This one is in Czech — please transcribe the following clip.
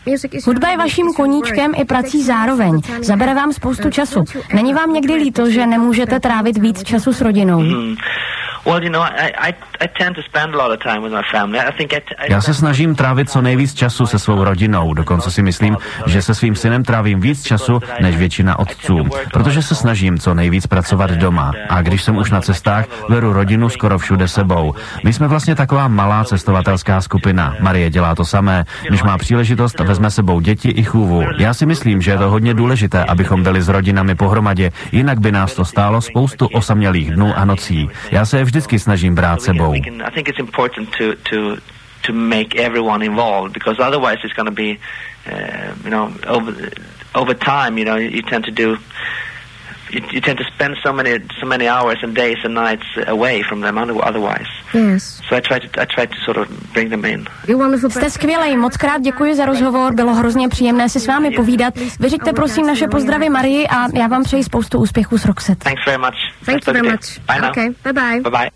Hudba je vaším koníčkem i prací zároveň. Zabere vám spoustu času. Není vám někdy líto, že nemůžete trávit víc času s rodinou? Já se snažím trávit co nejvíc času se svou rodinou, dokonce si myslím, že se svým synem trávím víc času než většina otců, protože se snažím co nejvíc pracovat doma. A když jsem už na cestách, beru rodinu skoro všude sebou. My jsme vlastně taková malá cestovatelská skupina. Marie dělá to samé. Když má příležitost, vezme sebou děti i chůvu. Já si myslím, že je to hodně důležité, abychom byli s rodinami pohromadě, jinak by nás to stálo spoustu osamělých dnů a nocí. Já se je vždycky snažím brát sebou. To make everyone involved, because otherwise it's going to be, over time, you tend to do. You tend to spend so many hours and days and nights away from them otherwise. Yes. So I try to sort of bring them in. Jste skvělej, moc krát děkuji za rozhovor, bylo hrozně příjemné si s vámi povídat. Vyřiďte prosím naše pozdravy Marii a já vám přeji spoustu úspěchů s Roxette. Thanks very much. Thank you very much. Bye now. Okay, bye bye. Bye bye.